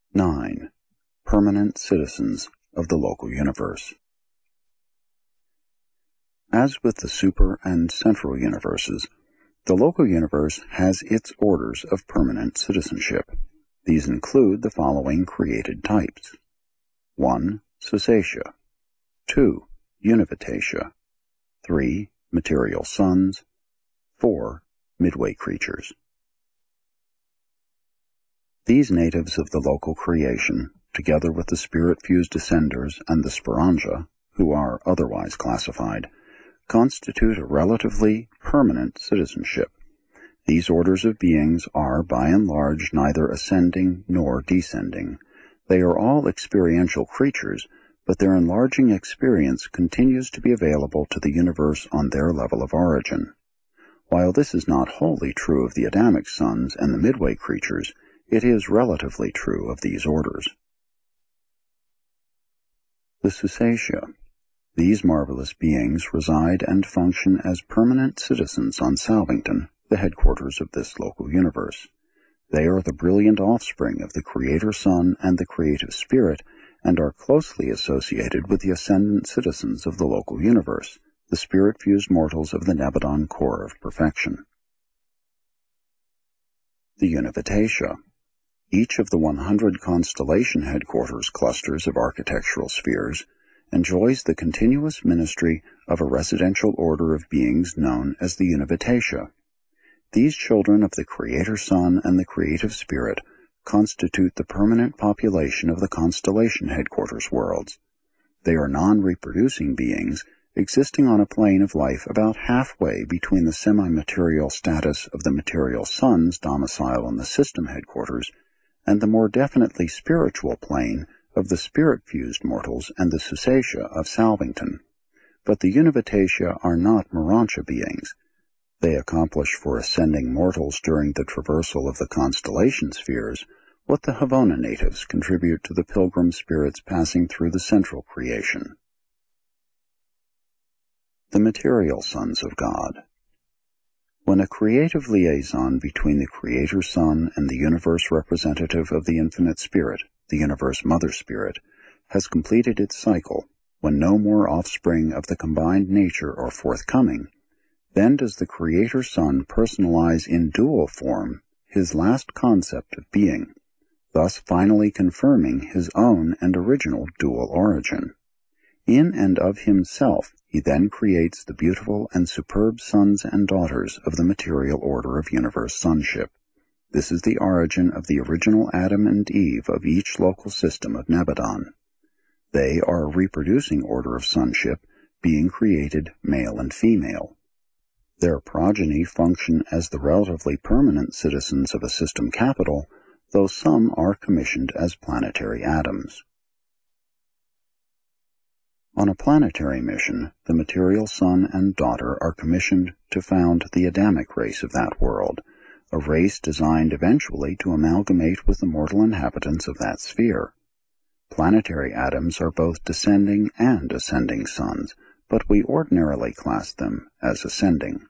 9. Permanent citizens of the local universe. As with the super and central universes, the local universe has its orders of permanent citizenship. These include the following created types. 1. Susatia. 2. Univitatia. 3. Material sons. 4. Midway creatures. These natives of the local creation, together with the spirit-fused ascenders and the Sporanga, who are otherwise classified, constitute a relatively permanent citizenship. These orders of beings are, by and large, neither ascending nor descending. They are all experiential creatures, but their enlarging experience continues to be available to the universe on their level of origin. While this is not wholly true of the Adamic sons and the Midway creatures, it is relatively true of these orders. The Susatia. These marvelous beings reside and function as permanent citizens on Salvington, the headquarters of this local universe. They are the brilliant offspring of the Creator Sun and the Creative Spirit, and are closely associated with the ascendant citizens of the local universe, the spirit-fused mortals of the Nebadon core of perfection. The Univitatia. Each of the 100 constellation headquarters clusters of architectural spheres enjoys the continuous ministry of a residential order of beings known as the Univitatia. These children of the Creator Sun and the Creative Spirit constitute the permanent population of the constellation headquarters worlds. They are non-reproducing beings, existing on a plane of life about halfway between the semi-material status of the material sons domicile in the system headquarters and the more definitely spiritual plane of the spirit-fused mortals and the Susatia of Salvington. But the Univitatia are not Morontia beings. They accomplish for ascending mortals during the traversal of the constellation spheres what the Havona natives contribute to the pilgrim spirits passing through the central creation. The material sons of God. When a creative liaison between the Creator Sun and the universe representative of the Infinite Spirit, the Universe Mother Spirit, has completed its cycle, when no more offspring of the combined nature are forthcoming, then does the Creator Sun personalize in dual form his last concept of being, thus finally confirming his own and original dual origin. In and of himself, he then creates the beautiful and superb sons and daughters of the material order of universe sonship. This is the origin of the original Adam and Eve of each local system of Nebadon. They are a reproducing order of sonship, being created male and female. Their progeny function as the relatively permanent citizens of a system capital, though some are commissioned as planetary atoms. On a planetary mission, the material son and daughter are commissioned to found the Adamic race of that world, a race designed eventually to amalgamate with the mortal inhabitants of that sphere. Planetary atoms are both descending and ascending sons, but we ordinarily class them as ascending.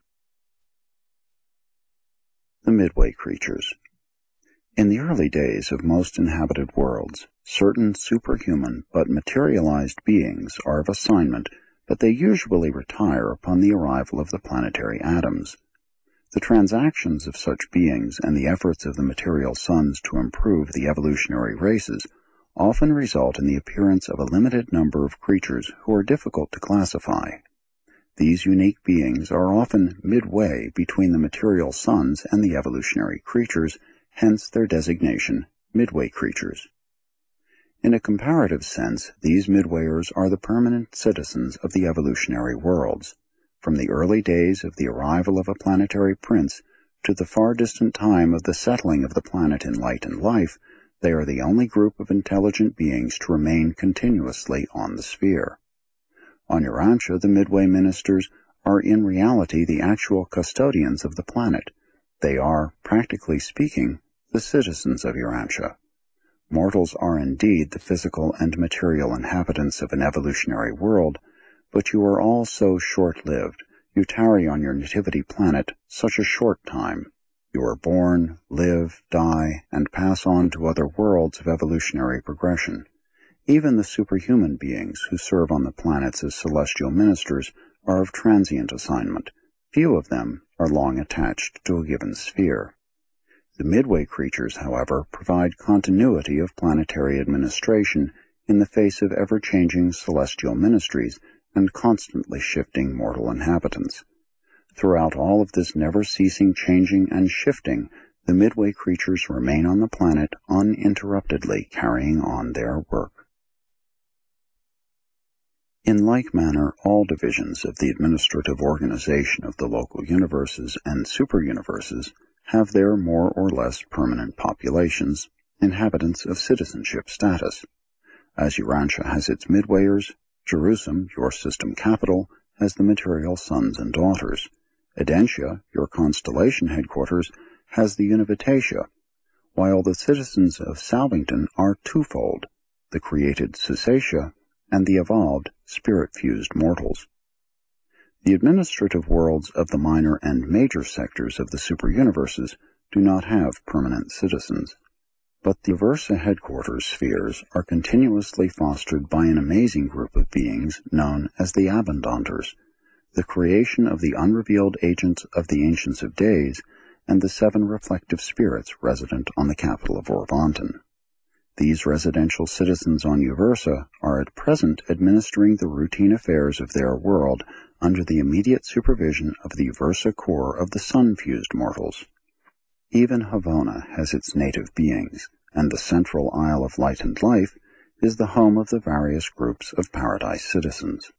The Midway creatures. In the early days of most inhabited worlds, certain superhuman but materialized beings are of assignment, but they usually retire upon the arrival of the planetary atoms. The transactions of such beings and the efforts of the material sons to improve the evolutionary races often result in the appearance of a limited number of creatures who are difficult to classify. These unique beings are often midway between the material sons and the evolutionary creatures, hence their designation, Midway creatures. In a comparative sense, these Midwayers are the permanent citizens of the evolutionary worlds. From the early days of the arrival of a planetary prince to the far distant time of the settling of the planet in light and life, they are the only group of intelligent beings to remain continuously on the sphere. On Urantia, the Midway ministers are in reality the actual custodians of the planet. They are, practically speaking, the citizens of Urantia. Mortals are indeed the physical and material inhabitants of an evolutionary world, but you are all so short-lived, you tarry on your nativity planet such a short time. You are born, live, die, and pass on to other worlds of evolutionary progression. Even the superhuman beings who serve on the planets as celestial ministers are of transient assignment. Few of them are long attached to a given sphere. The Midway creatures, however, provide continuity of planetary administration in the face of ever-changing celestial ministries and constantly shifting mortal inhabitants. Throughout all of this never-ceasing changing and shifting, the Midway creatures remain on the planet uninterruptedly carrying on their work. In like manner, all divisions of the administrative organization of the local universes and superuniverses have their more or less permanent populations, inhabitants of citizenship status. As Urantia has its Midwayers, Jerusalem, your system capital, has the material sons and daughters. Edentia, your constellation headquarters, has the Univitatia, while the citizens of Salvington are twofold, the created Sysatia and the evolved, spirit-fused mortals. The administrative worlds of the minor and major sectors of the superuniverses do not have permanent citizens, but the Versa headquarters spheres are continuously fostered by an amazing group of beings known as the Abundanters, the creation of the unrevealed agents of the Ancients of Days and the 7 reflective spirits resident on the capital of Orvanton. These residential citizens on Uversa are at present administering the routine affairs of their world under the immediate supervision of the Uversa core of the sun-fused mortals. Even Havona has its native beings, and the central Isle of Light and Life is the home of the various groups of paradise citizens.